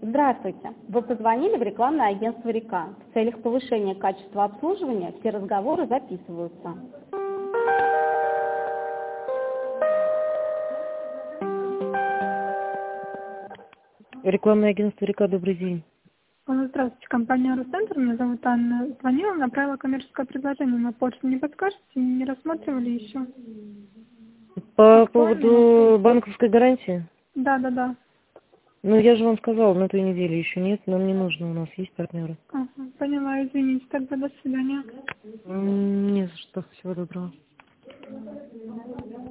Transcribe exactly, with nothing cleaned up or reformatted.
Здравствуйте! Вы позвонили в рекламное агентство «Река». В целях повышения качества обслуживания все разговоры записываются. Рекламное агентство «Река», добрый день. Здравствуйте, компания «Росцентр». Меня зовут Анна. Звонила, направила коммерческое предложение на почту. Не подскажете? Не рассматривали еще? По Актуально? поводу банковской гарантии? Да, да, да. Ну, я же вам сказала, на той неделе еще нет, нам не нужно, у нас есть партнеры. Ага, поняла, извините, тогда до свидания. М, Не за что, всего доброго.